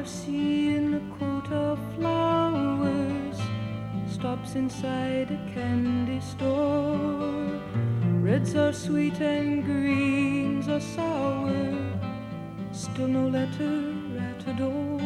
Marcy in a coat of flowers stops inside a candy store. Reds are sweet and greens are sour, still no letter at her door.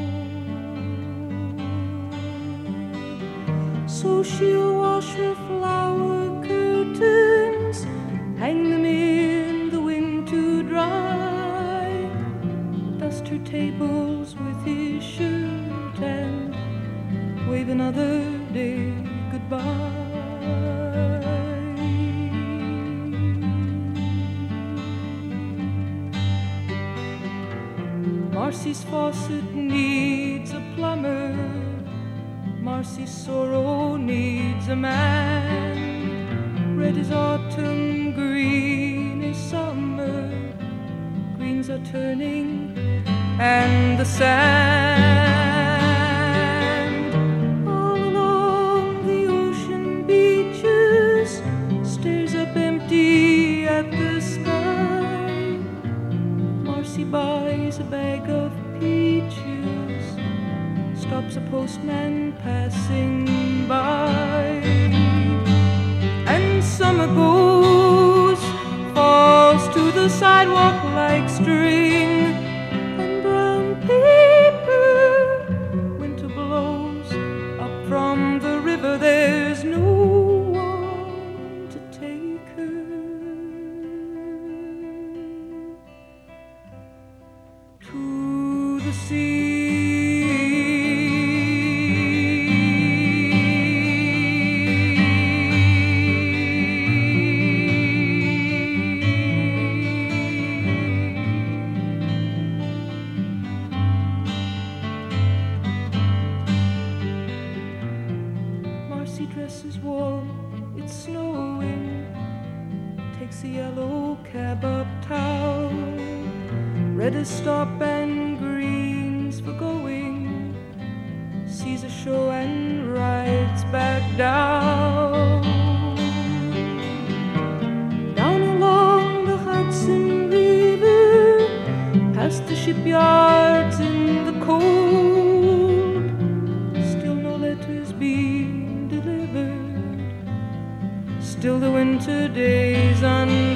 So she'll wash her flower curtains, hang them in the wind to dry, dust her tables with his shirt, and wave another day goodbye. Marcy's faucet needs a plumber, Marcy's sorrow needs a man. Red is autumn, green is summer, greens are turning, and the sand all along the ocean beaches stares up empty at the sky. Marcy buys a bag of peaches, stops a postman passing by, and summer goes, falls to the sidewalk like string, and brown paper. Winter blows up from the river, there's no one to take her to the sea. Marcy dresses warm, it's snowing, takes a yellow cab uptown. Red is stop and green's for going, sees a show and rides back down. Down along the Hudson River, past the shipyards in the cold, still no letters being delivered, still the winter days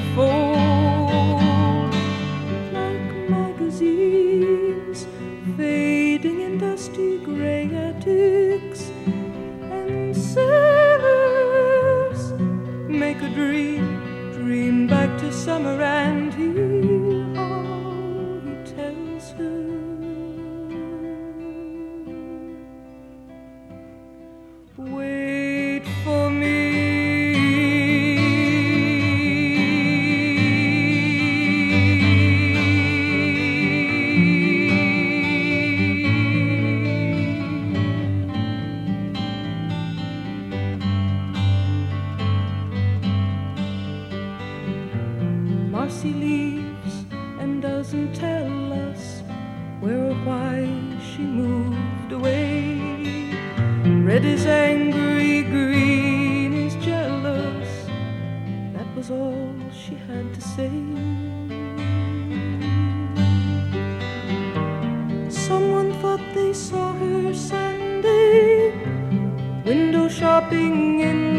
unfold like magazines fading in dusty gray attics, and sailors make a dream back to summer, and hear how he tells her, wait for me. Marcy leaves and doesn't tell us where or why she moved away. Red is angry, green is jealous, that was all she had to say. Someone thought they saw her Sunday, window shopping in